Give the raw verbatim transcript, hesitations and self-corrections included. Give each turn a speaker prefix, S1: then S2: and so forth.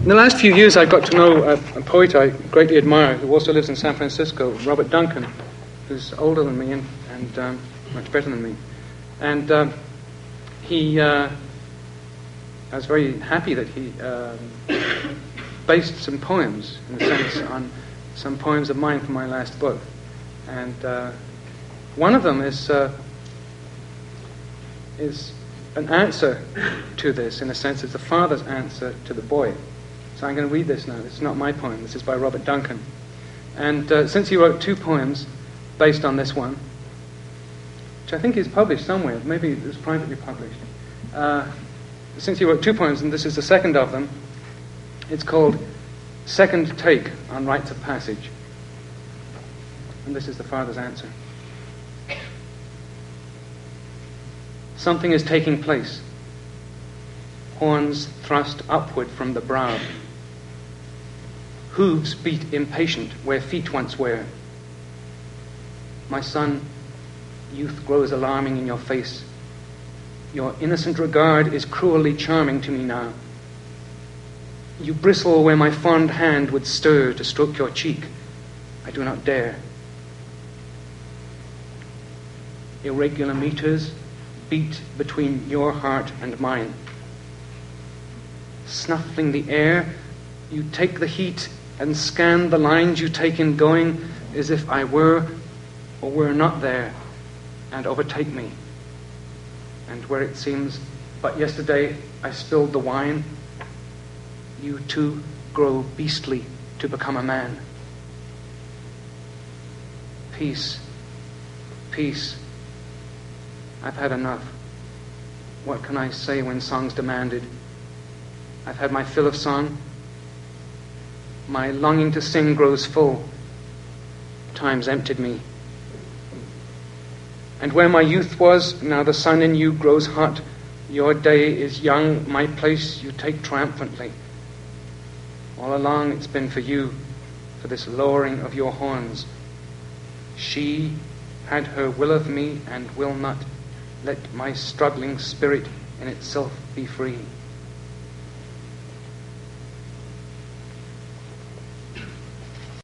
S1: In the last few years, I've got to know a, a poet I greatly admire who also lives in San Francisco, Robert Duncan, who's older than me and, and um, much better than me. And um, he, uh, I was very happy that he um, based some poems, in a sense, on some poems of mine from my last book. And uh, one of them is uh, is an answer to this, in a sense. It's the father's answer to the boy. So I'm going to read this now. This is not my poem. This is by Robert Duncan. And uh, since he wrote two poems based on this one, which I think is published somewhere, maybe it was privately published. Uh, since he wrote two poems, and this is the second of them, it's called Second Take on Rites of Passage. And this is the father's answer. Something is taking place. Horns thrust upward from the brow. Hooves beat impatient where feet once were. My son, youth grows alarming in your face. Your innocent regard is cruelly charming to me now. You bristle where my fond hand would stir to stroke your cheek. I do not dare. Irregular meters beat between your heart and mine. Snuffling the air, you take the heat and scan the lines you take in going as if I were or were not there, and overtake me. And where it seems but yesterday I spilled the wine, you too grow beastly to become a man. Peace, peace. I've had enough. What can I say when song's demanded? I've had my fill of song. My longing to sing grows full. Time's emptied me. And where my youth was, now the sun in you grows hot. Your day is young, my place you take triumphantly. All along it's been for you, for this lowering of your horns. She had her will of me and will not let my struggling spirit in itself be free.